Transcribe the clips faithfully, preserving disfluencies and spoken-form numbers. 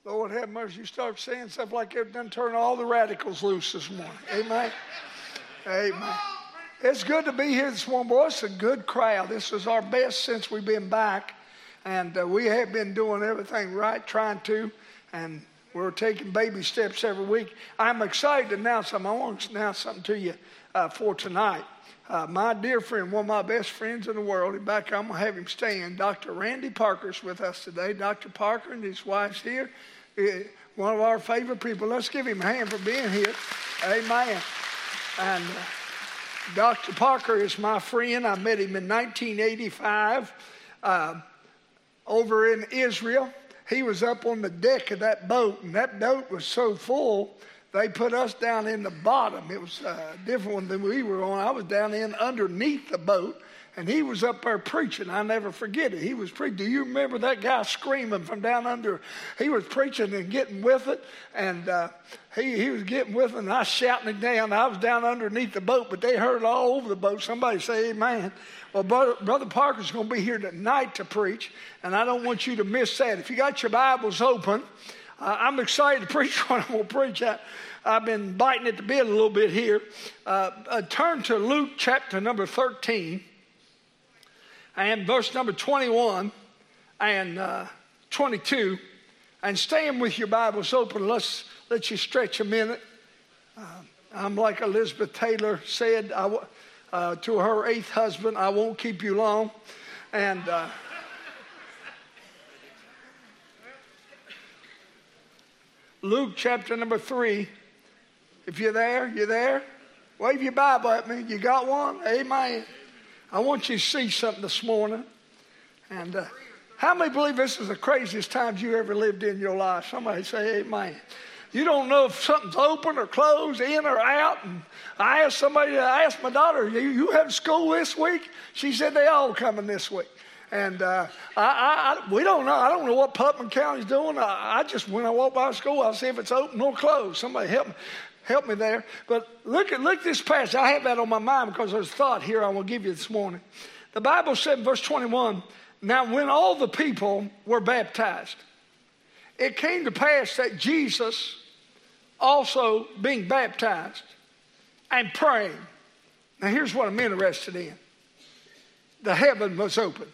Lord have mercy. You start saying stuff like that, done turn all the radicals loose this morning. Amen. Amen. It's good to be here this morning, boy. It's a good crowd. This is our best since we've been back. And uh, we have been doing everything right, trying to. And we're taking baby steps every week. I'm excited to announce something. I want to announce something to you uh, for tonight. Uh, my dear friend, one of my best friends in the world, in back, I'm going to have him stand. Doctor Randy Parker's with us today. Doctor Parker and his wife's here. Uh, one of our favorite people. Let's give him a hand for being here. Amen. And uh, Doctor Parker is my friend. I met him in nineteen eighty-five uh, over in Israel. He was up on the deck of that boat, and that boat was so full, they put us down in the bottom. It was a different one than we were on. I was down in underneath the boat, and he was up there preaching. I never forget it. He was preaching. Do you remember that guy screaming from down under? He was preaching and getting with it, and uh, he, he was getting with it, and I was shouting it down. I was down underneath the boat, but they heard it all over the boat. Somebody say amen. Well, Brother, Brother Parker's going to be here tonight to preach, and I don't want you to miss that. If you got your Bibles open, uh, I'm excited to preach what I'm going to preach at. I've been biting at the bit a little bit here. Uh, uh, turn to Luke chapter number thirteen and verse number twenty-one and uh, twenty-two. And stand with your Bibles open. Let's let you stretch a minute. Uh, I'm like Elizabeth Taylor said I, uh, to her eighth husband, I won't keep you long. And uh, Luke chapter number three. If you're there, you're there. Wave your Bible at me. You got one? Amen. I want you to see something this morning. And uh, how many believe this is the craziest times you ever lived in your life? Somebody say amen. You don't know if something's open or closed, in or out. And I asked somebody, I asked my daughter, you, you have school this week? She said they all coming this week. And uh, I, I, I, we don't know. I don't know what Putnam County's doing. I, I just, when I walk by school, I'll see if it's open or closed. Somebody help me. Help me there. But look at look at this passage. I have that on my mind because there's a thought here I will give you this morning. The Bible said in verse twenty-one, now when all the people were baptized, it came to pass that Jesus also being baptized and praying. Now here's what I'm interested in. The heaven was open.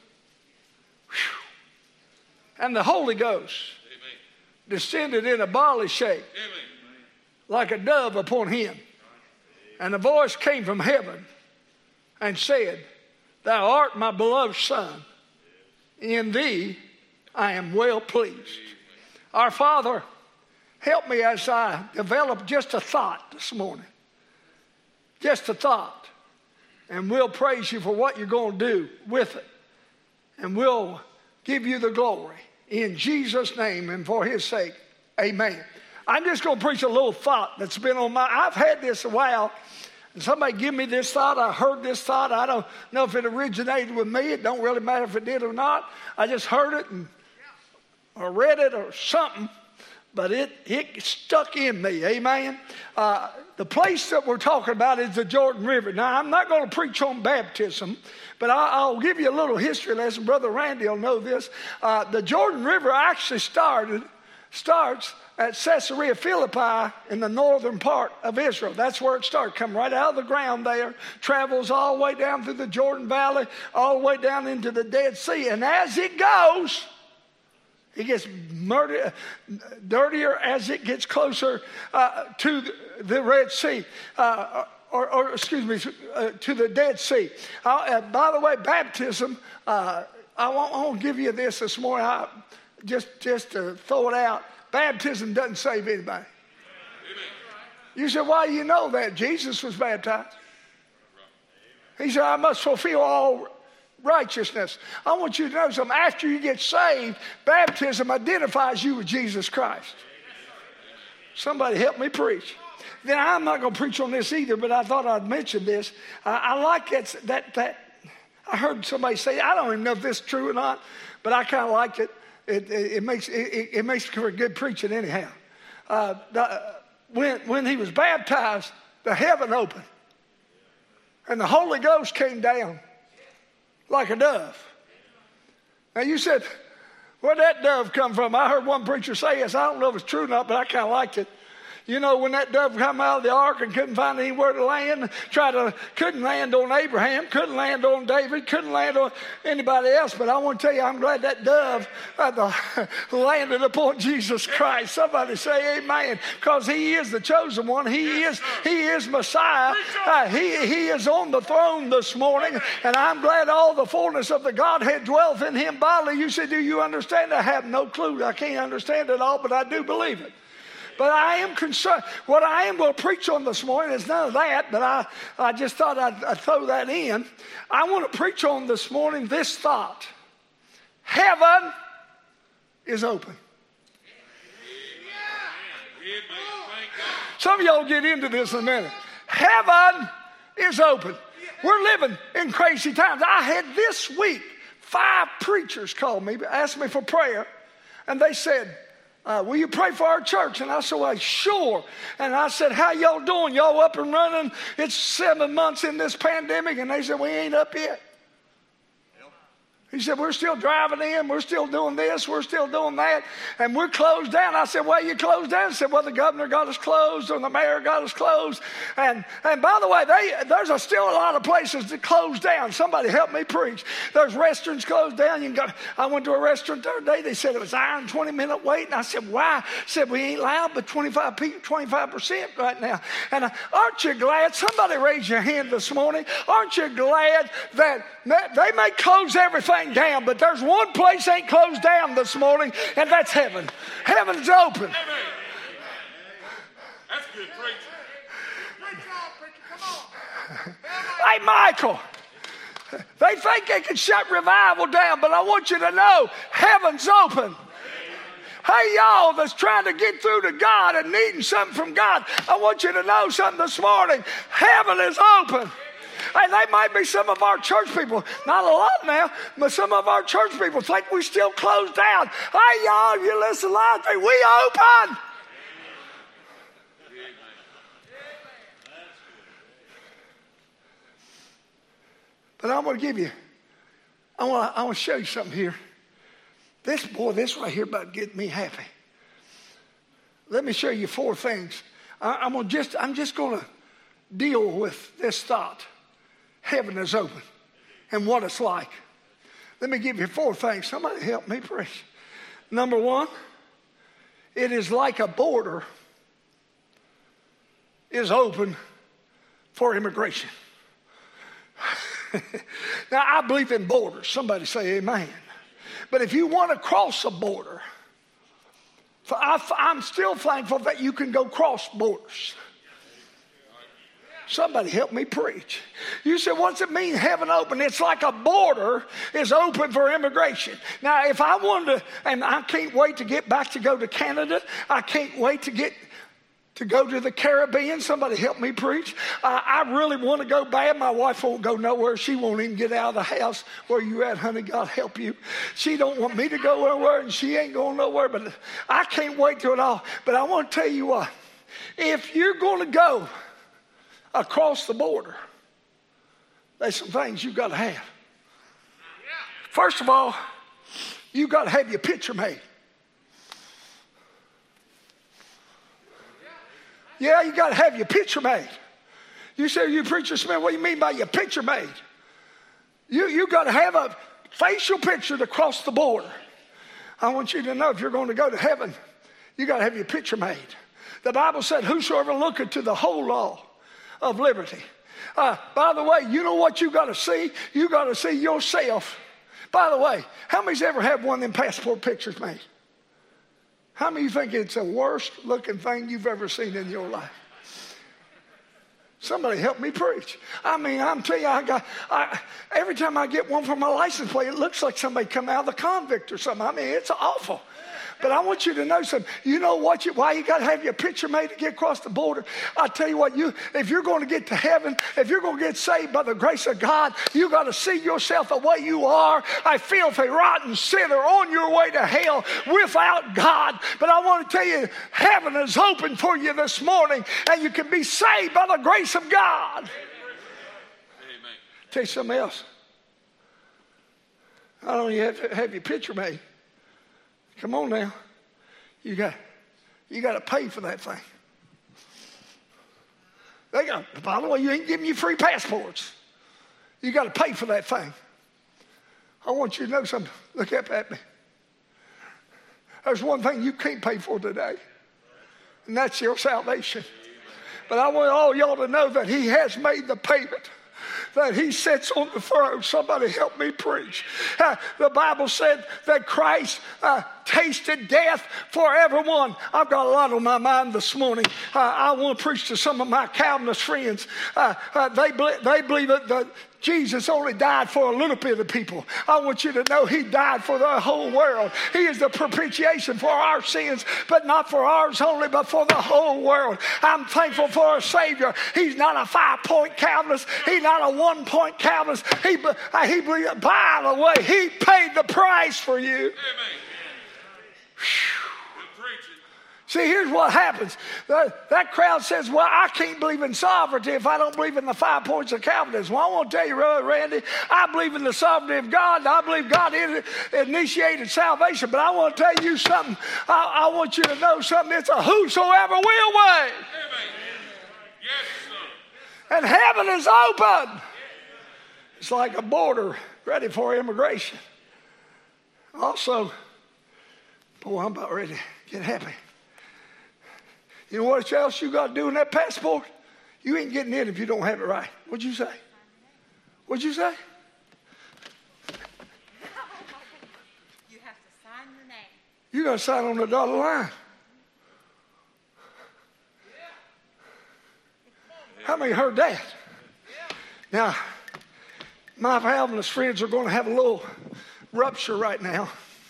Whew. And the Holy Ghost Amen. Descended in a bodily shape. Amen. Like a dove upon him. And a voice came from heaven and said, thou art my beloved Son. In thee I am well pleased. Our Father, help me as I develop just a thought this morning. Just a thought. And we'll praise you for what you're going to do with it. And we'll give you the glory. In Jesus' name and for his sake. Amen. I'm just going to preach a little thought that's been on my, I've had this a while. And somebody give me this thought. I heard this thought. I don't know if it originated with me. It don't really matter if it did or not. I just heard it and or read it or something. But it, it stuck in me. Amen. Uh, the place that we're talking about is the Jordan River. Now, I'm not going to preach on baptism, but I'll, I'll give you a little history lesson. Brother Randy will know this. Uh, the Jordan River actually started, starts at Caesarea Philippi in the northern part of Israel. That's where it started. Come right out of the ground there, travels all the way down through the Jordan Valley, all the way down into the Dead Sea. And as it goes, it gets murder, dirtier as it gets closer uh, to the Red Sea. Uh, or, or, excuse me, uh, to the Dead Sea. Uh, uh, by the way, baptism, uh, I, want, I want to give you this this morning, I, just, just to throw it out. Baptism doesn't save anybody. You said, why do you know that? Jesus was baptized. He said, I must fulfill all righteousness. I want you to know something. After you get saved, baptism identifies you with Jesus Christ. Somebody help me preach. Then I'm not going to preach on this either, but I thought I'd mention this. Uh, I like that, that, that. I heard somebody say, I don't even know if this is true or not, but I kind of liked it. It, it, it makes it, it makes for good preaching anyhow. Uh, the, when when he was baptized, the heaven opened, and the Holy Ghost came down like a dove. Now you said, Where'd that dove come from? I heard one preacher say this. I don't know if it's true or not, but I kind of liked it. You know, when that dove come out of the ark and couldn't find anywhere to land, tried to, couldn't land on Abraham, couldn't land on David, couldn't land on anybody else. But I want to tell you, I'm glad that dove uh, the, landed upon Jesus Christ. Somebody say amen, because he is the chosen one. He is, he is Messiah. Uh, he, he is on the throne this morning, and I'm glad all the fullness of the Godhead dwells in him bodily. You say, do you understand? I have no clue. I can't understand it all, but I do believe it. But I am concerned. What I am going to preach on this morning is none of that, but I, I just thought I'd, I'd throw that in. I want to preach on this morning this thought. Heaven is open. Some of y'all get into this in a minute. Heaven is open. We're living in crazy times. I had this week five preachers call me, asked me for prayer, and they said, Uh, will you pray for our church? And I said, well, sure. And I said, how y'all doing? Y'all up and running? It's seven months in this pandemic. And they said, we ain't up yet. He said, we're still driving in. We're still doing this. We're still doing that. And we're closed down. I said, well, you closed down? He said, well, the governor got us closed or the mayor got us closed. And and by the way, they, there's a, still a lot of places that close down. Somebody help me preach. There's restaurants closed down. You can go. I went to a restaurant the other day. They said it was iron twenty minute wait. And I said, why? I said, we ain't loud but twenty-five percent right now. And uh, aren't you glad? Somebody raise your hand this morning. Aren't you glad that they may close everything down, but there's one place ain't closed down this morning, and that's heaven. Heaven's open. Amen. That's good preaching. Preach on, preacher. Come on. Hey, Michael, they think they can shut revival down, but I want you to know heaven's open. Hey, y'all that's trying to get through to God and needing something from God, I want you to know something this morning. Heaven is open. And they might be some of our church people, not a lot now, but some of our church people think we still closed down. Hey, y'all, you listen loudly, we open. But I'm going to give you, I want to I want to show you something here. This, boy, this right here about getting me happy. Let me show you four things. I, I'm gonna just, I'm just going to deal with this thought. Heaven is open and what it's like. Let me give you four things. Somebody help me preach. Number one, it is like a border is open for immigration. Now, I believe in borders. Somebody say amen. But if you want to cross a border, I'm still thankful that you can go cross borders. Somebody help me preach. You said, what's it mean, heaven open? It's like a border is open for immigration. Now, if I wanted to, and I can't wait to get back to go to Canada. I can't wait to get to go to the Caribbean. Somebody help me preach. Uh, I really want to go bad. My wife won't go nowhere. She won't even get out of the house. Where you at, honey? God help you. She don't want me to go nowhere, and she ain't going nowhere. But I can't wait to it all. But I want to tell you what. If you're going to go across the border, there's some things you've got to have. First of all, you've got to have your picture made. Yeah, you got to have your picture made. You say, you preacher Smith, what do you mean by your picture made? You you got to have a facial picture to cross the border. I want you to know if you're going to go to heaven, you got to have your picture made. The Bible said, whosoever looketh to the whole law of liberty. Uh, by the way, you know what you got to see? You got to see yourself. By the way, how many's ever had one of them passport pictures made? How many of you think it's the worst looking thing you've ever seen in your life? Somebody help me preach. I mean, I'm telling you, I got, I, every time I get one for my license plate, it looks like somebody come out of the convict or something. I mean, it's awful. But I want you to know something. You know what? You, why you got to have your picture made to get across the border? I tell you what, you if you're going to get to heaven, if you're going to get saved by the grace of God, you got to see yourself the way you are, a filthy, rotten sinner on your way to hell without God. But I want to tell you, heaven is open for you this morning, and you can be saved by the grace of God. Amen. Tell you something else. Not only have, have your picture made, Come on now. You got, you got to pay for that thing. They got, by the way, you ain't giving you free passports. You got to pay for that thing. I want you to know something. Look up at me. There's one thing you can't pay for today, and that's your salvation. But I want all y'all to know that he has made the payment, that he sits on the throne. Somebody help me preach. Uh, the Bible said that Christ uh, tasted death for everyone. I've got a lot on my mind this morning. Uh, I want to preach to some of my Calvinist friends. Uh, uh, they, be- they believe that the Jesus only died for a little bit of people. I want you to know he died for the whole world. He is the propitiation for our sins, but not for ours only, but for the whole world. I'm thankful for a Savior. He's not a five-point Calvinist. He's not a one-point Calvinist. He, uh, he, by the way, he paid the price for you. Amen. See, here's what happens. That, that crowd says, well, I can't believe in sovereignty if I don't believe in the five points of Calvinism. Well, I want to tell you, Brother Randy, I believe in the sovereignty of God, and I believe God initiated salvation. But I want to tell you something. I, I want you to know something. It's a whosoever will way. Yes, sir. And heaven is open. It's like a border ready for immigration. Also, boy, I'm about ready to get happy. You know what else you got to do in that passport? You ain't getting in if you don't have it right. What'd you say? What'd you say? You have to sign your name. You got to sign on the dotted line. How many heard that? Now, my Calvinist friends are going to have a little rupture right now.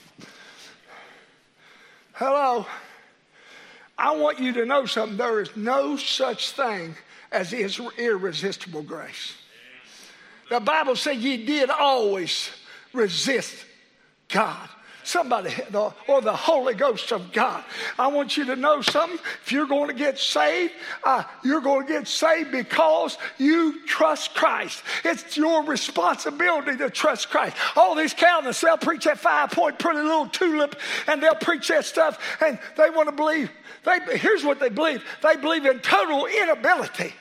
Hello. I want you to know something. There is no such thing as irresistible grace. The Bible says ye did always resist God. Somebody, or the Holy Ghost of God. I want you to know something. If you're going to get saved, uh, you're going to get saved because you trust Christ. It's your responsibility to trust Christ. All these Calvinists, they'll preach that five-point pretty little tulip, and they'll preach that stuff, and they want to believe. They, here's what they believe. They believe in total inability.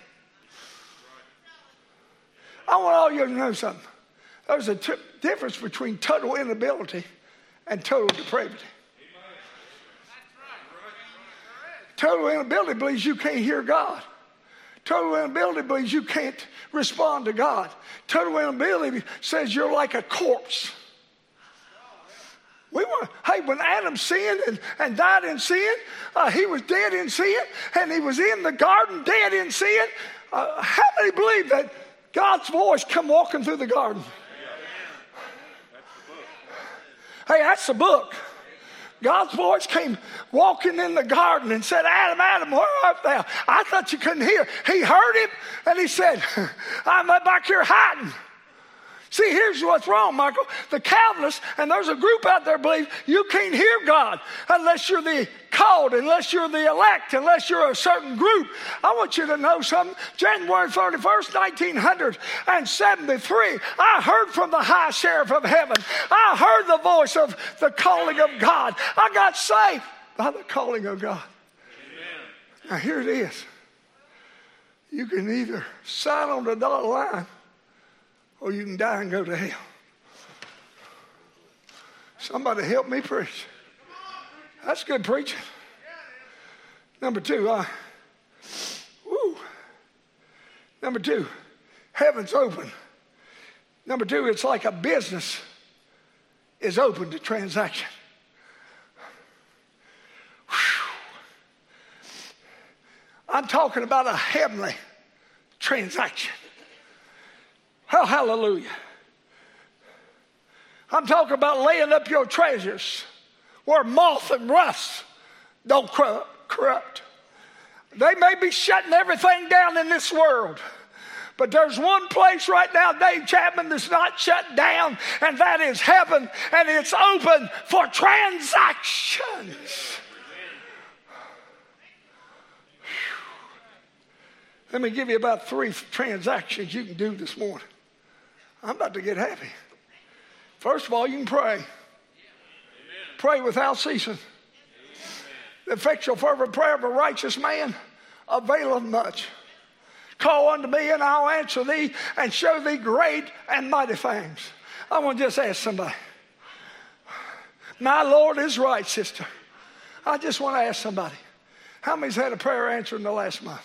I want all you to know something. There's a t- difference between total inability and total depravity. Total inability believes you can't hear God. Total inability believes you can't respond to God. Total inability says you're like a corpse. We were, hey, when Adam sinned and, and died in sin, uh, he was dead in sin, and he was in the garden dead in sin. Uh, how many believe that God's voice come walking through the garden? Hey, that's the book. God's voice came walking in the garden and said, Adam, Adam, where art thou? I thought you couldn't hear. He heard him, and he said, I'm back here hiding. See, here's what's wrong, Michael. The Calvinists, and there's a group out there believe you can't hear God unless you're the called, unless you're the elect, unless you're a certain group. I want you to know something. January thirty-first, nineteen seventy-three, I heard from the high sheriff of heaven. I heard the voice of the calling of God. I got saved by the calling of God. Amen. Now, here it is. You can either sign on the dotted line, or you can die and go to hell. Somebody help me preach. That's good preaching. Number two, uh, woo. Number two, heaven's open. Number two, it's like a business is open to transaction. Whew. I'm talking about a heavenly transaction. Oh, hallelujah. I'm talking about laying up your treasures where moth and rust don't corrupt. They may be shutting everything down in this world, but there's one place right now, Dave Chapman, that's not shut down, and that is heaven, and it's open for transactions. Let me give you about three transactions you can do this morning. I'm about to get happy. First of all, you can pray. Pray without ceasing. The effectual fervent prayer of a righteous man availeth much. Call unto me, and I'll answer thee, and show thee great and mighty things. I want to just ask somebody. My Lord is right, sister. I just want to ask somebody. How many's had a prayer answered in the last month?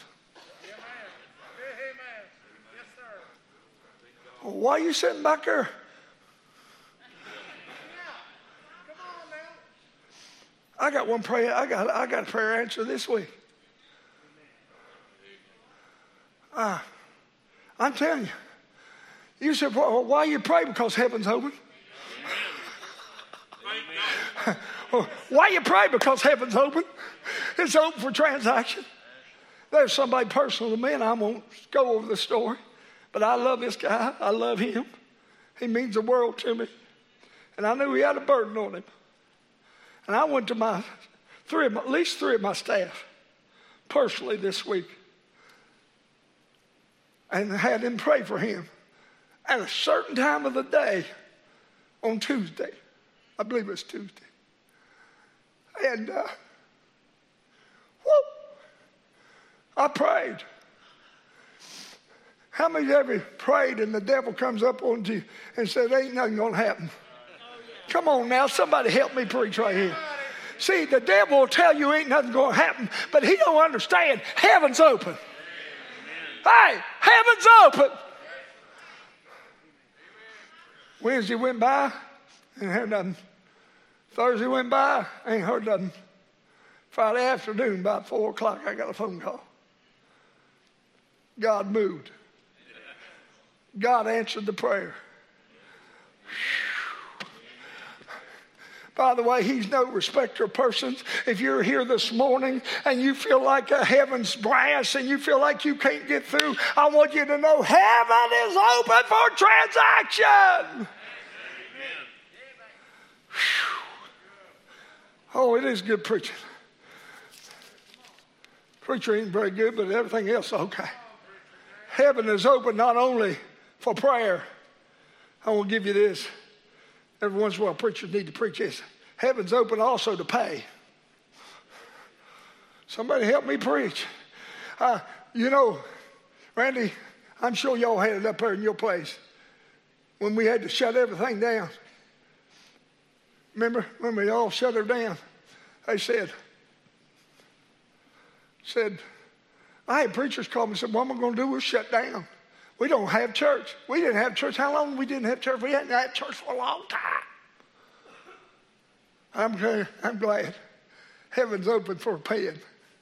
Well, why are you sitting back there? I got one prayer. I got I got a prayer answer this week. Uh, I'm telling you. You said, well, why you pray? Because heaven's open. Why you pray? Because heaven's open. It's open for transaction. There's somebody personal to me, and I won't go over the story, but I love this guy. I love him. He means the world to me. And I knew he had a burden on him. And I went to my three of my, at least three of my staff personally this week and had him pray for him at a certain time of the day on Tuesday. I believe it was Tuesday. And uh, whoop, I prayed. How many ever prayed and the devil comes up on you and said, ain't nothing going to happen? Come on now, somebody help me preach right here. See, the devil will tell you ain't nothing going to happen, but he don't understand. Heaven's open. Hey, heaven's open. Wednesday went by, ain't heard nothing. Thursday went by, ain't heard nothing. Friday afternoon, about four o'clock, I got a phone call. God moved. God answered the prayer. By the way, he's no respecter of persons. If you're here this morning and you feel like a heaven's brass and you feel like you can't get through, I want you to know heaven is open for transaction. Oh, it is good preaching. Preacher ain't very good, but everything else is okay. Heaven is open not only for prayer. I will give you this. Every once in a while, preachers need to preach this. Heaven's open also to pay. Somebody help me preach. Uh, you know, Randy, I'm sure y'all had it up there in your place when we had to shut everything down. Remember when we all shut her down? They said, said, I had preachers call me and said, what am I going to do? We're shut down. We don't have church. We didn't have church. How long we didn't have church? We hadn't had church for a long time. I'm glad. I'm glad. Heaven's open for paying.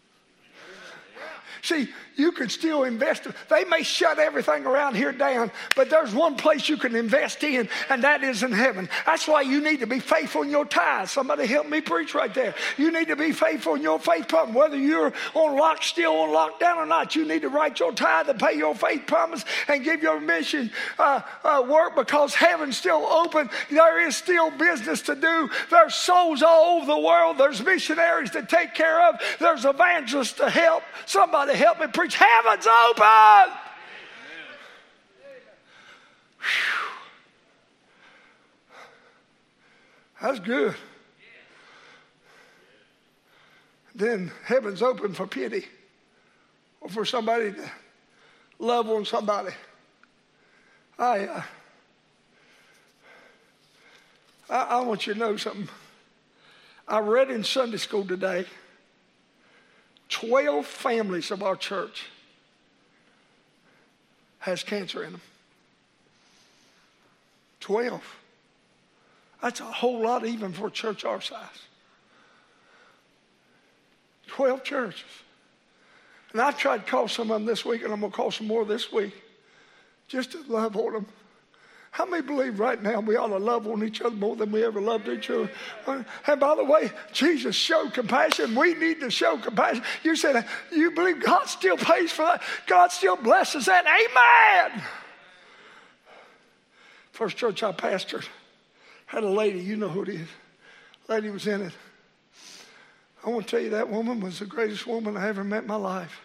See, you can still invest. They may shut everything around here down, but there's one place you can invest in, and that is in heaven. That's why you need to be faithful in your tithe. Somebody help me preach right there. You need to be faithful in your faith promise. Whether you're on lock, still on lockdown or not, you need to write your tithe and pay your faith promise and give your mission uh, uh, work, because heaven's still open. There is still business to do. There's souls all over the world. There's missionaries to take care of. There's evangelists to help. Somebody help me preach. Heaven's open. That's good. Then heaven's open for pity, or for somebody to love on somebody. I, uh, I, I want you to know something. I read in Sunday school today, twelve families of our church has cancer in them. twelve. That's a whole lot even for a church our size. twelve churches. And I tried to call some of them this week, and I'm going to call some more this week, just to love on them. How many believe right now we ought to love on each other more than we ever loved each other? And by the way, Jesus showed compassion. We need to show compassion. You said, you believe God still pays for that? God still blesses that? Amen. First church I pastored had a lady, you know who it is. Lady was in it. I want to tell you, that woman was the greatest woman I ever met in my life.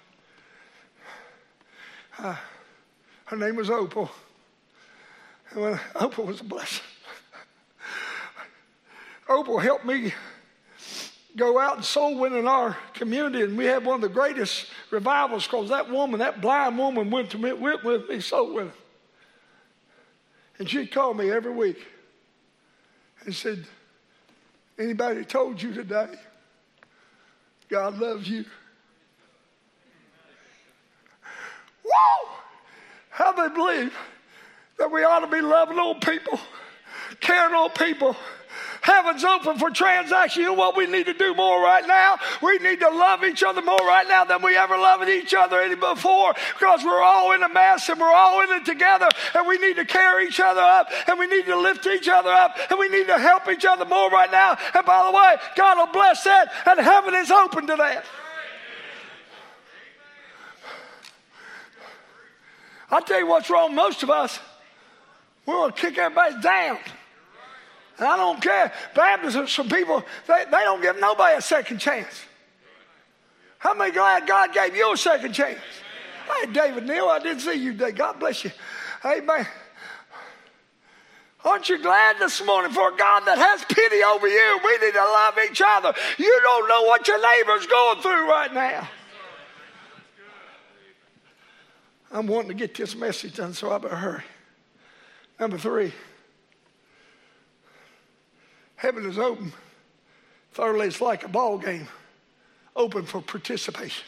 Uh, her name was Opal. And when Opal was a blessing. Opal helped me go out and soul win in our community, and we had one of the greatest revivals because that woman, that blind woman, went to me, went with me soul winning. And she'd call me every week and said, anybody told you today God loves you? Whoa! How they believe that we ought to be loving old people, caring old people. Heaven's open for transaction. You know what we need to do more right now? We need to love each other more right now than we ever loved each other any before, because we're all in a mess and we're all in it together, and we need to carry each other up, and we need to lift each other up, and we need to help each other more right now. And by the way, God will bless that, and heaven is open to that. I'll tell you what's wrong with most of us. We want to kick everybody down. And I don't care. Baptists are some people, they, they don't give nobody a second chance. How many glad God gave you a second chance? Hey, David Neal, I didn't see you today. God bless you. Amen. Aren't you glad this morning for a God that has pity over you? We need to love each other. You don't know what your neighbor's going through right now. I'm wanting to get this message done, so I better hurry. Number three. Heaven is open. Thirdly, it's like a ball game, open for participation.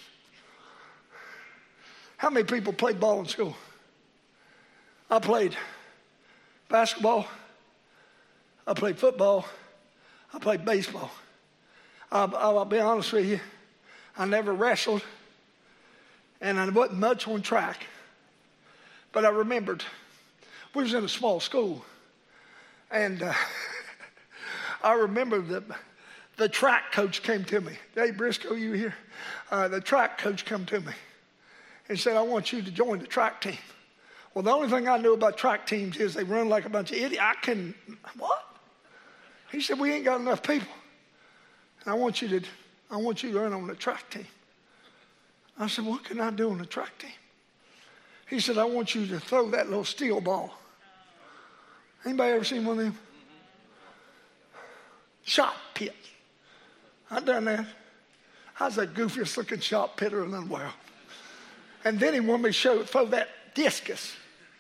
How many people played ball in school? I played basketball. I played football. I played baseball. I'll, I'll be honest with you. I never wrestled, and I wasn't much on track. But I remembered we was in a small school, and uh, I remember that the track coach came to me. Dave Briscoe, you here? Uh, the track coach came to me and said, I want you to join the track team. Well, the only thing I knew about track teams is they run like a bunch of idiots. I can, what? He said, we ain't got enough people. And I want you to, I want you to run on the track team. I said, what can I do on the track team? He said, I want you to throw that little steel ball. Anybody ever seen one of them? Shot pit. I done that. I was the goofiest looking shot pitter in the world. And then he wanted me to show, throw that discus.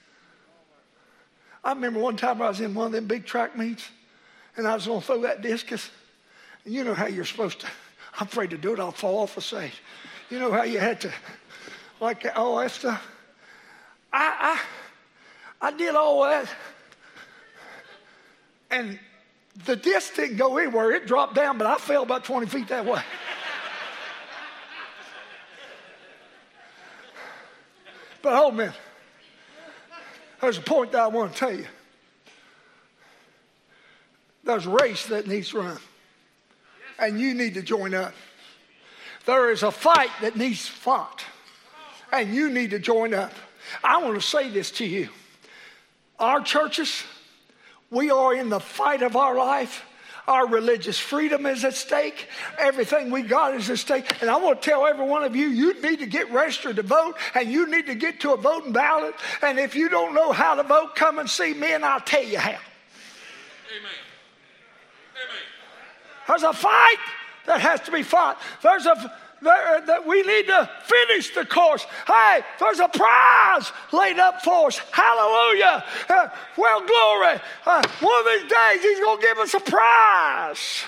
I remember one time I was in one of them big track meets, and I was going to throw that discus. And you know how you're supposed to. I'm afraid to do it. I'll fall off the stage. You know how you had to, like all that stuff. I, I, I did all that, and the disc didn't go anywhere. It dropped down, but I fell about twenty feet that way. But hold a minute. There's a point that I want to tell you. There's a race that needs to run, and you need to join up. There is a fight that needs fought, and you need to join up. I want to say this to you. Our churches, we are in the fight of our life. Our religious freedom is at stake. Everything we got is at stake. And I want to tell every one of you, you need to get registered to vote, and you need to get to a voting ballot. And if you don't know how to vote, come and see me, and I'll tell you how. Amen. Amen. There's a fight that has to be fought. There's a there, that we need to finish the course. Hey, there's a prize laid up for us. Hallelujah. Uh, well, glory. Uh, one of these days, he's going to give us a prize.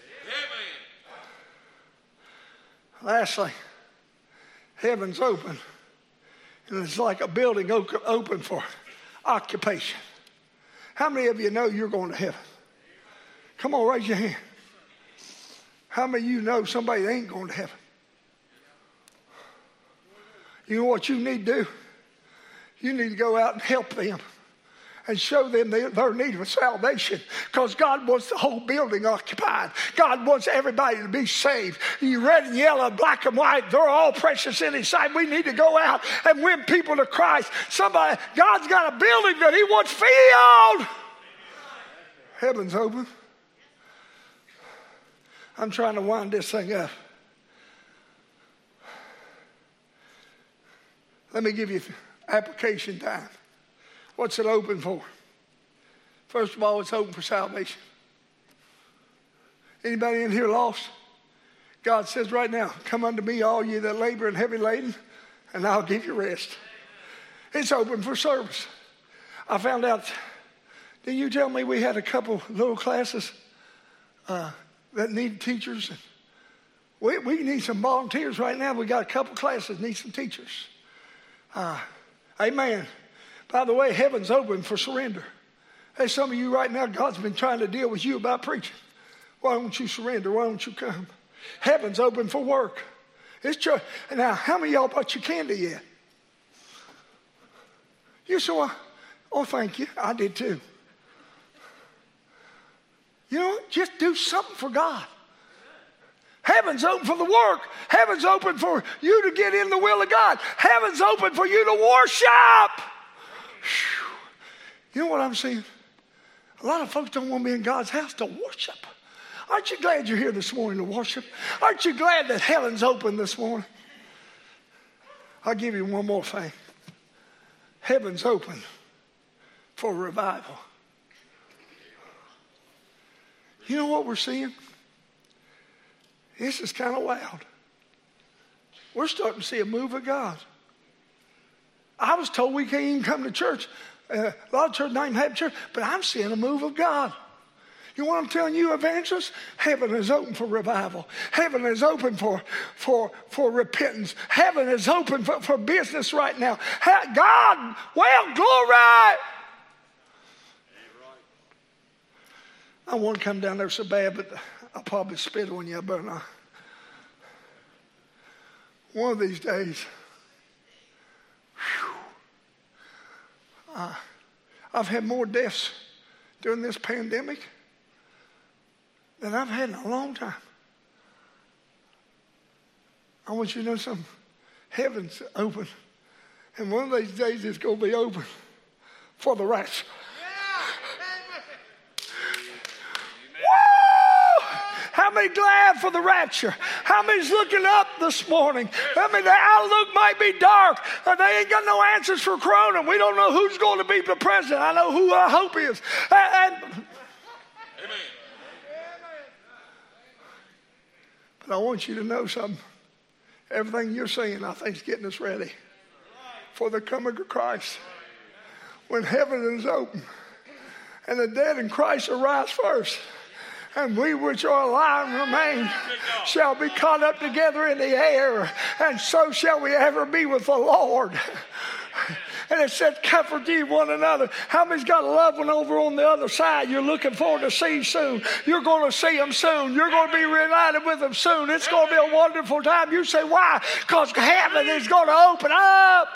Amen. Lastly, heaven's open. And it's like a building open for occupation. How many of you know you're going to heaven? Come on, raise your hand. How many of you know somebody that ain't going to heaven? You know what you need to do? You need to go out and help them and show them their, their need of salvation, because God wants the whole building occupied. God wants everybody to be saved. You red and yellow, black and white, they're all precious in His sight. We need to go out and win people to Christ. Somebody, God's got a building that He wants filled. Heaven's open. I'm trying to wind this thing up. Let me give you application time. What's it open for? First of all, it's open for salvation. Anybody in here lost? God says right now, come unto me, all ye that labor and heavy laden, and I'll give you rest. It's open for service. I found out, did you tell me we had a couple little classes uh, that need teachers? We, we need some volunteers right now. We got a couple classes, need some teachers. Uh, amen. By the way, heaven's open for surrender. Hey, some of you right now, God's been trying to deal with you about preaching. Why don't you surrender? Why don't you come? Heaven's open for work. It's church. Now, how many of y'all bought your candy yet? You saw, oh, thank you. I did too. You know, just do something for God. Heaven's open for the work. Heaven's open for you to get in the will of God. Heaven's open for you to worship. You know what I'm saying? A lot of folks don't want to be in God's house to worship. Aren't you glad you're here this morning to worship? Aren't you glad that heaven's open this morning? I'll give you one more thing. Heaven's open for revival. You know what we're seeing? This is kind of wild. We're starting to see a move of God. I was told we can't even come to church. Uh, a lot of churches don't even have church, but I'm seeing a move of God. You know what I'm telling you, evangelists? Heaven is open for revival. Heaven is open for, for, for repentance. Heaven is open for, for business right now. Ha- God, well, glory. I want to come down there so bad, but I'll probably spit on you, but not. One of these days, whew, uh, I've had more deaths during this pandemic than I've had in a long time. I want you to know something. Heaven's open. And one of these days it's going to be open for the rapture. Woo! How many glad for the rapture? How many's looking up this morning? I mean, the outlook might be dark. They ain't got no answers for Corona. We don't know who's going to be the president. I know who I hope is. And, and But I want you to know something. Everything you're saying, I think, is getting us ready for the coming of Christ. When heaven is open and the dead in Christ arise first, and we which are alive and remain shall be caught up together in the air, and so shall we ever be with the Lord. And it said, comfort ye one another. How many's got a loved one over on the other side you're looking forward to see soon? You're going to see them soon. You're going to be reunited with them soon. It's going to be a wonderful time. You say, why? Because heaven is going to open up.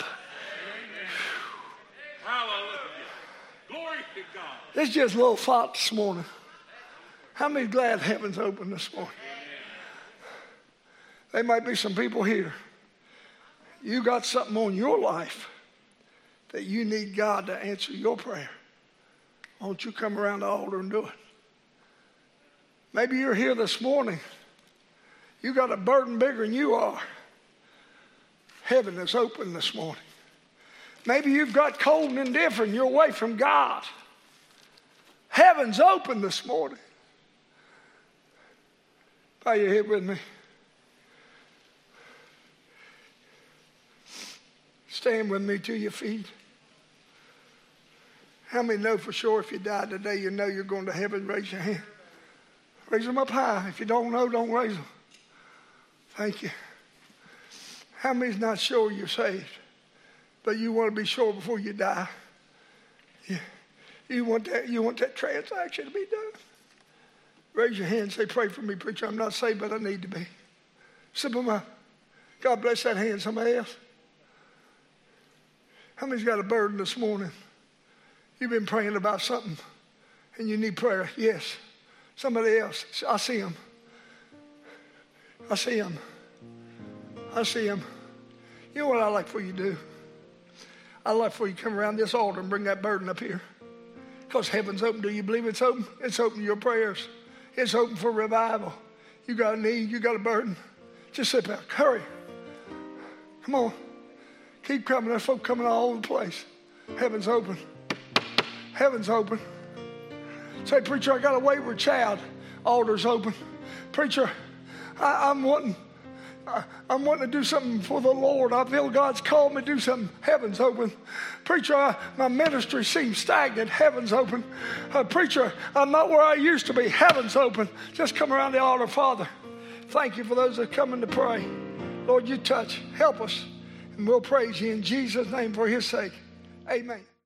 Hallelujah. Glory to God. It's just a little thought this morning. How many glad heaven's open this morning? There might be some people here. You got something on your life that you need God to answer your prayer. Won't you come around the altar and do it? Maybe you're here this morning. You got a burden bigger than you are. Heaven is open this morning. Maybe you've got cold and indifferent. You're away from God. Heaven's open this morning. Bow your head with me. Stand with me to your feet. How many know for sure if you die today, you know you're going to heaven? Raise your hand. Raise them up high. If you don't know, don't raise them. Thank you. How many's not sure you're saved, but you want to be sure before you die? You, you, want that, you want that transaction to be done? Raise your hand and say, pray for me, preacher. I'm not saved, but I need to be. Simple mind. God bless that hand. Somebody else? How many's got a burden this morning? You've been praying about something and you need prayer. Yes. Somebody else. I see him. I see him. I see him. You know what I'd like for you to do? I'd like for you to come around this altar and bring that burden up here. Because heaven's open. Do you believe it's open? It's open to your prayers. It's open for revival. You got a need. You got a burden. Just sit back. Hurry. Come on. Keep coming. There's folk coming all over the place. Heaven's open. Heaven's open. Say, preacher, I got a wayward child. Altar's open. Preacher, I, I'm wanting I, I'm wanting to do something for the Lord. I feel God's called me to do something. Heaven's open. Preacher, I, my ministry seems stagnant. Heaven's open. Uh, preacher, I'm not where I used to be. Heaven's open. Just come around the altar, Father. Thank you for those that are coming to pray. Lord, you touch. Help us. And we'll praise you in Jesus' name for his sake. Amen.